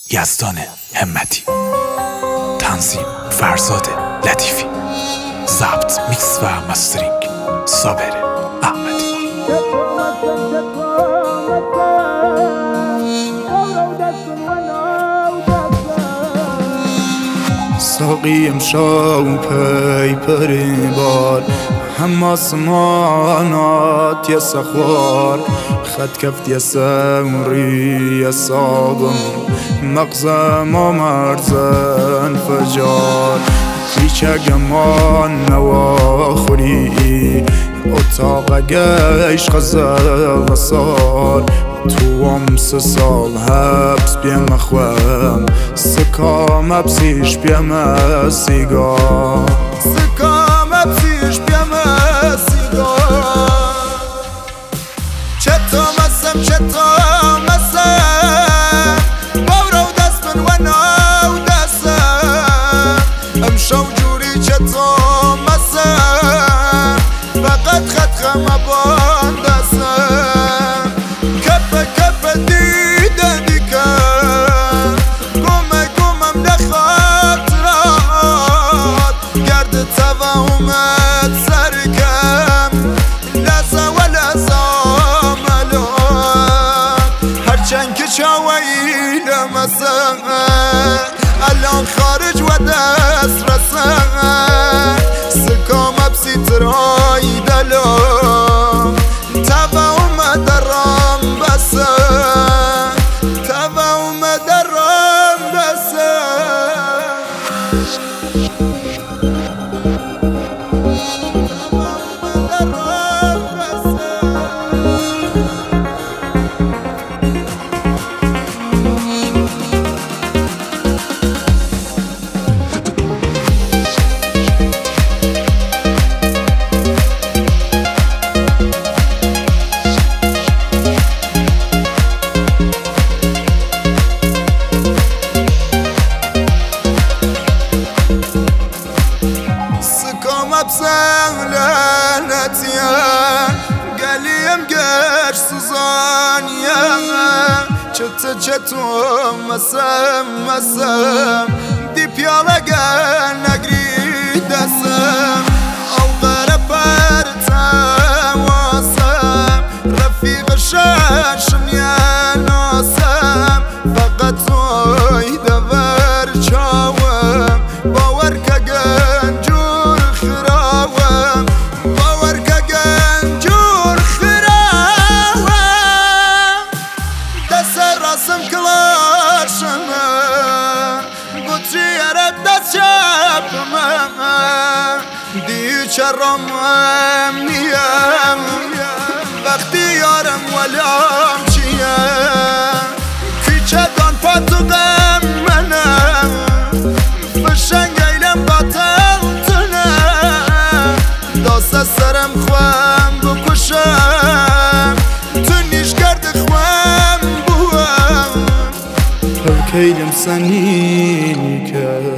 یزدان همتی، تنظیم فرزاد لطیفی، ضبط میکس و مسترینگ صابر احمدی. ساقی امشاو پیپری بار هم آسمانات یه سخوار خط کفت یه سمری یه صابم مغزم و مرز انفجار پیچه گمان نواخوری اتاق عشق زل سال توام 3 سال حبس بیم خوام سکام ابسیش بیم سیگار سکام ابسیش بیم سیگار چطور مسم باورو دست من و نو دستم امشو جوری چطور مسم فقط خط خمبان دستم کپ دیده دیکن گمم نخاطرات گرد توهمت سرکم لحظه و لحظه ملات هرچند که چاویل مسن الان خارج و دست رسن سکام ابسی ترای دلم توهم درم بسن توهم درم بسن Absen lanetiye geliyem geç suzan ya çetu mesem dip yala gel negri desem او غرب تماسم رفیق ششم یا ناسم فقط توی دور چاوم باور که گنجور خراوم باور که گنجور خراوم دست راسم کلاشمه گوچی ارد دست چپمه دیچرم نیم وقتی یارم ولام چیم کیچه دان پاتو غم منم بشنگ ایلم باطل تنم داست سرم خوام بکشم تو نیش کرد خوام بوام هر کیلم سنین که